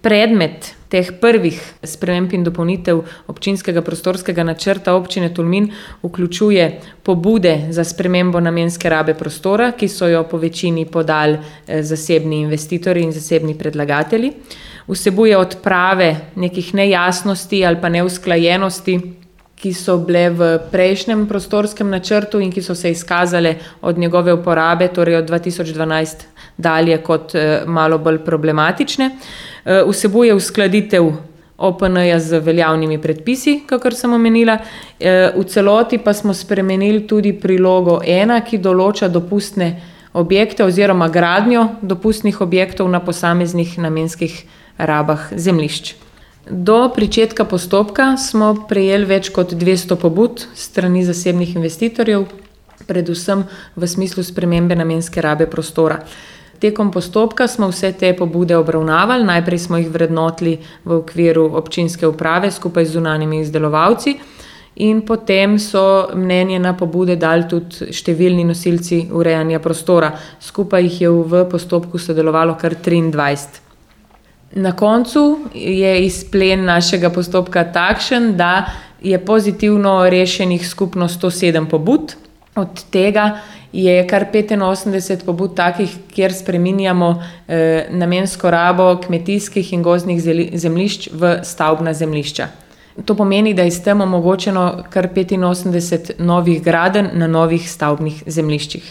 Predmet teh prvih sprememb in dopolnitev občinskega prostorskega načrta občine Tolmin vključuje pobude za spremembo namenske rabe prostora, ki so jo po večini podali zasebni investitorji in zasebni predlagatelji. Vsebuje odprave nekih nejasnosti ali pa neusklajenosti, ki so bile v prejšnjem prostorskem načrtu in ki so se izkazale od njegove uporabe, torej od 2012 dalje, kot malo bolj problematične. Vsebuje uskladitev OPN-ja z veljavnimi predpisi, kakor sem omenila. V celoti pa smo spremenili tudi prilogo 1, ki določa dopustne objekte oziroma gradnjo dopustnih objektov na posameznih namenskih rabah zemljišč. Do pričetka postopka smo prejeli več kot 200 pobud strani zasebnih investitorjev, predvsem v smislu spremembe namenske rabe prostora. Tekom postopka smo vse te pobude obravnavali, najprej smo jih vrednotili v okviru občinske uprave skupaj z zunanjimi izdelovalci in potem so mnenje na pobude dali tudi številni nosilci urejanja prostora. Skupaj jih je v postopku sodelovalo kar 23. Na koncu je izplen našega postopka takšen, da je pozitivno rešenih skupno 107 pobud. Od tega je kar 85 pobud takih, kjer spreminjamo namensko rabo kmetijskih in gozdnih zemljišč v stavbna zemljišča. To pomeni, da je s tem omogočeno kar 85 novih gradenj na novih stavbnih zemljiščih.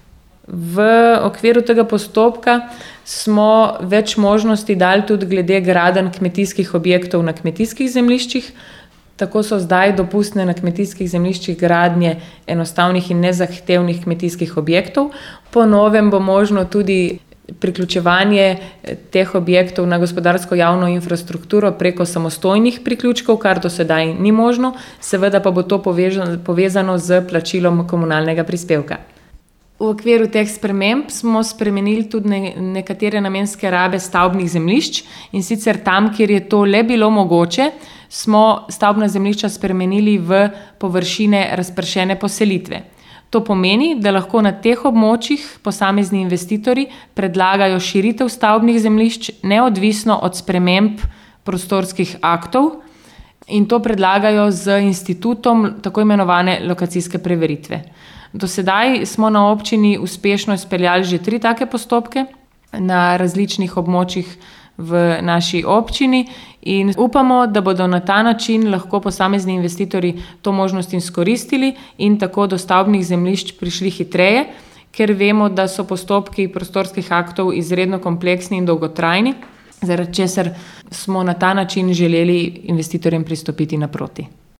V okviru tega postopka smo več možnosti dali tudi glede gradenj kmetijskih objektov na kmetijskih zemljiščih. Tako so zdaj dopustne na kmetijskih zemljiščih gradnje enostavnih in nezahtevnih kmetijskih objektov. Po novem bo možno tudi priključevanje teh objektov na gospodarsko javno infrastrukturo preko samostojnih priključkov, kar do sedaj ni možno, seveda pa bo to povezano z plačilom komunalnega prispevka. V okviru teh sprememb smo spremenili tudi nekatere namenske rabe stavbnih zemljišč in sicer tam, kjer je to le bilo mogoče, smo stavbna zemljišča spremenili v površine razpršene poselitve. To pomeni, da lahko na teh območjih posamezni investitorji predlagajo širitev stavbnih zemljišč neodvisno od sprememb prostorskih aktov in to predlagajo z institutom tako imenovane lokacijske preveritve. Do sedaj smo na občini uspešno izpeljali že 3 take postopke na različnih območjih v naši občini in upamo, da bodo na ta način lahko posamezni investitorji to možnost izkoristili in tako do stavbnih zemljišč prišli hitreje, ker vemo, da so postopki prostorskih aktov izredno kompleksni in dolgotrajni, zaradi česar smo na ta način želeli investitorjem pristopiti naproti.